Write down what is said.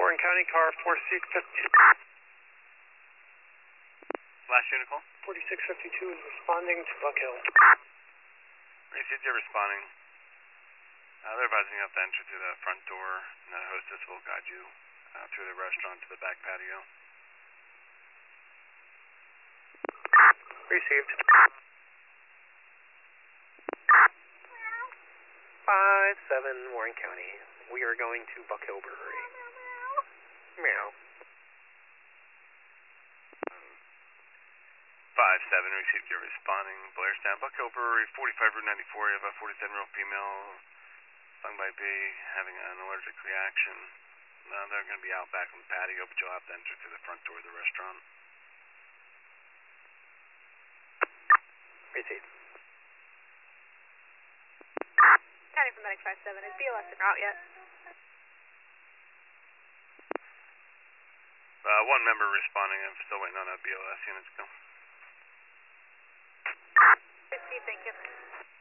Warren County, car 4652. Last unit call? 4652 is responding to Buck Hill. Received, you're responding. They're advising you have to enter through the front door, and the hostess will guide you through the restaurant to the back patio. Received. 5-7 Warren County. We are going to Buck Hill Brewery. Meow. 5-7, received, you're responding. Blairstown, Buck Hill Brewery, 45 Route 94. You have a 47-year-old female stung by bee, having an allergic reaction. They're going to be out back on the patio, but you'll have to enter through the front door of the restaurant. Received. County from Medic 5-7, is BLS en route yet? One member responding. I'm still waiting on a BLS unit to go. Received, thank you.